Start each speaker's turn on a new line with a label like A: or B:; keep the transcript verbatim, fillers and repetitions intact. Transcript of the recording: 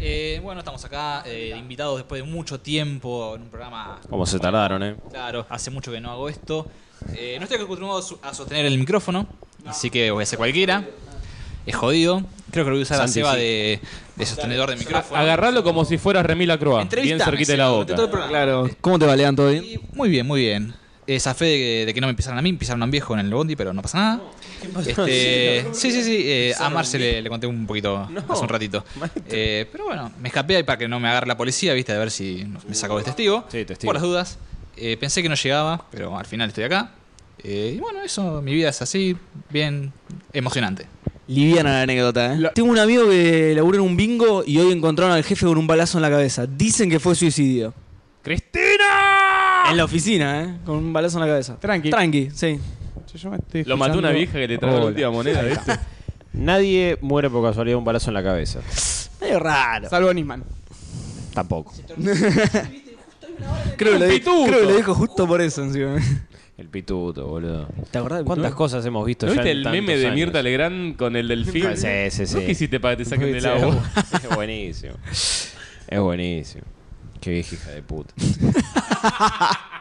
A: Eh, bueno, estamos acá, eh, invitados después de mucho tiempo en un programa...
B: Como se tardaron, ¿eh?
A: Claro, hace mucho que no hago esto. Eh, no estoy acostumbrado a sostener el micrófono, así que voy a hacer cualquiera. Es jodido. Creo que lo voy a usar a
B: Santi,
A: Seba
B: sí.
A: de, de sostenedor de micrófono.
C: Agarralo como si fueras Remila Croa, bien
A: Entrevistame,
C: cerquita de
A: sí,
C: la
A: durante todo el
C: boca.
A: programa.
D: Claro. ¿Cómo te va, Lean? ¿Todo bien?
A: Y muy bien, muy bien. Esa fe de que, de que no me pisaron a mí, pisaron a un viejo en el bondi, pero no pasa nada. Este, sí, sí, sí. Eh, a Marce le, le conté un poquito hace un ratito. Eh, pero bueno, me escapé ahí para que no me agarre la policía, viste, a ver si me sacó de testigo.
B: Sí, testigo.
A: Por las dudas. Eh, pensé que no llegaba, pero al final estoy acá. Eh, y bueno, eso, mi vida es así, bien emocionante.
D: Liviana la anécdota, ¿eh? Tengo un amigo que labura en un bingo y hoy encontraron al jefe con un balazo en la cabeza. Dicen que fue suicidio.
C: ¡Cristina!
D: En la oficina, ¿eh? Con un balazo en la cabeza.
E: Tranqui.
D: Tranqui, sí.
E: Yo me estoy
C: Lo mató una
E: escuchando.
C: vieja que le tragó la
E: Hola.
C: última moneda, ¿viste?
B: Nadie muere por casualidad de un balazo en la cabeza.
D: Medio raro.
E: Salvo Nisman.
B: Tampoco.
D: Creo que, lo, di-
C: pituto.
D: creo que lo dijo justo por eso encima.
B: El pituto, boludo.
D: ¿Te acordás del
B: ¿Cuántas
D: pituto?
B: cosas hemos visto
C: ¿No
B: ya
C: viste
B: en
C: el
B: tantos
C: meme de
B: años?
C: Mirta Legrand con el delfín?
B: Sí, sí, sí.
C: ¿No qué hiciste para que te saquen del
D: Sí,
C: agua?
B: Es buenísimo. Es buenísimo. Qué vieja hija de puta.